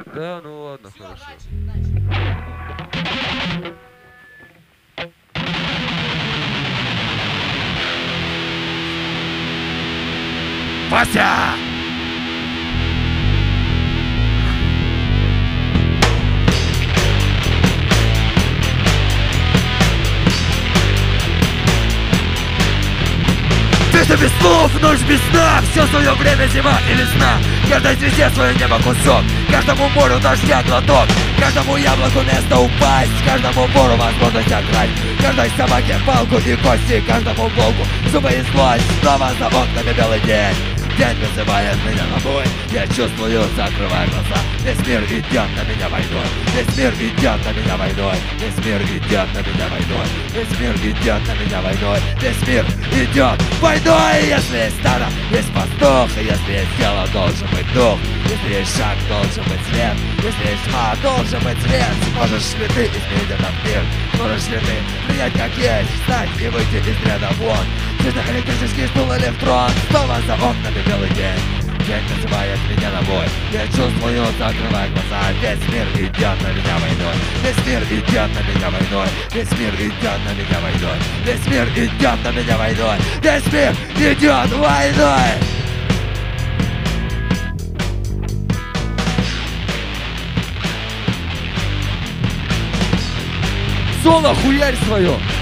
Да, ну ладно, Все, хорошо. начали. Вася! Ты без слов, ночь без сна. Все свое время зима и весна. Каждой звезде свое небо кусок. Каждому морю дождя глоток. Каждому яблоку место упасть. Каждому вору возможность ограть. Каждой собаке палку и кости. Каждому волку зубы и злость. Снова за окнами белый день. День вызывает меня на бой. Я чувствую, закрывая глаза. Весь мир идет на меня войной. Весь мир идет на меня войной. Весь мир идет на меня войной. Весь мир идет на меня войной. Весь мир идет войной. Если есть стадо, есть пастух. И если есть дело, должен быть дух. Если есть шаг, должен быть свет. Если есть тьма, должен быть свет. Сможешь ли ты изменить этот мир? Сможешь ли ты принять как есть? Встать и выйти из ряда вон. Честно, электрический стул электрон. Снова за окнами белый день. День называет меня на бой. Я чувствую, закрывая глаза. Весь мир идет на меня войной. Весь мир идет на меня войной. Весь мир идет на меня войной. Весь мир идет на меня войной. Весь мир идет войной. Соло, хуярь свое!